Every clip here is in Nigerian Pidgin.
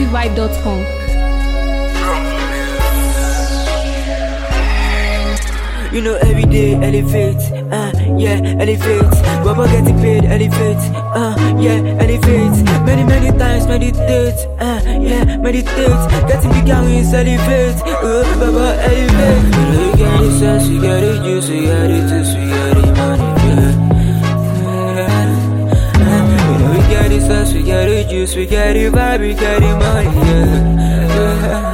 NigerVibe.com. You know every day elevate, yeah, elevate. Baba getting paid, elevate, yeah, elevate. Many times meditate, yeah, meditate. Getting bigger wins, elevate, Baba elevate. You know you get the sense, you get the juice, you get the taste, you get the money, yeah. You know we get the sense, we get the juice, we get the vibe, we get the money, yeah.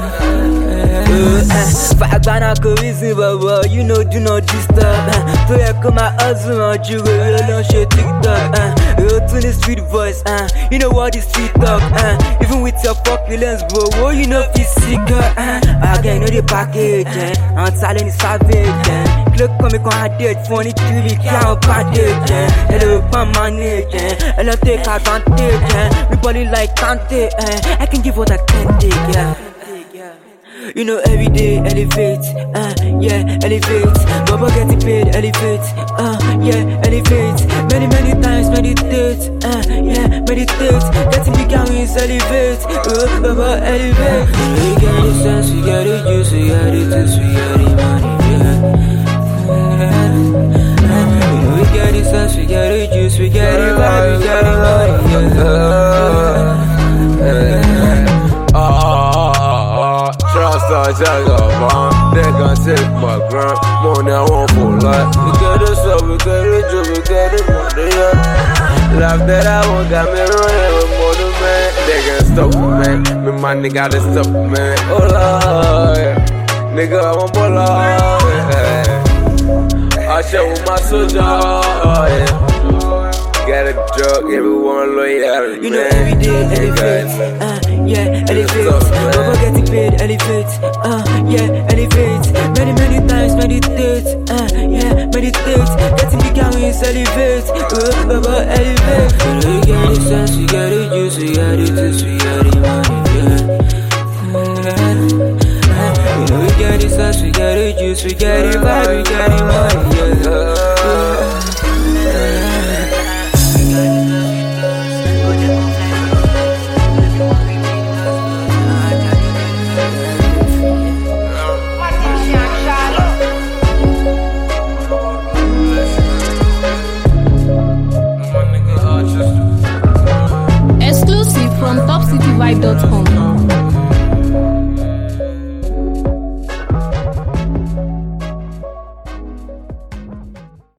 Fagbana go easy, baba, you know do not disturb. So yeah, come my husband, you will don't share TikTok. You tune the street voice, you know what is street talk. Even with your populance, bro, oh, you know physical. Again, know the package, I'm telling it's savage. Look, come on, I did funny to the cow package. Hello, my manage, and I take advantage. We body like Kante, I can give what I can take, yeah. You know every day elevate, yeah, elevate. Baba getting paid, elevate, yeah, elevate. Many times meditate, yeah, meditate. Getting bigger wins, elevate, Baba elevate. You get the sense, you get the juice, you get the taste, you get the money, yeah. You know we get the sense, we get the juice, we get the vibe, we get the money, yeah. Trust our jagger, they gon' take my grind. Money I want for life. We get the stuff, we get the job, we get the money, yeah. Life that I want got me running with more than man. They can't stop me, man. Me money gotta stop me, man. Oh Lord, yeah. Nigga, I'm a baller, yeah. I show with my soldier, yeah. Got a drug, everyone loyal. You know every day elevate, yeah, elevate. Baba getting paid, elevate, yeah, elevate. Many times meditate, yeah, meditate. Getting bigger wins, elevate, Baba elevate. You know you get the sense, you get the juice, you get the taste, you get the money, yeah. You know we get the sense, we get the juice, we get the vibe, we get the money, yeah.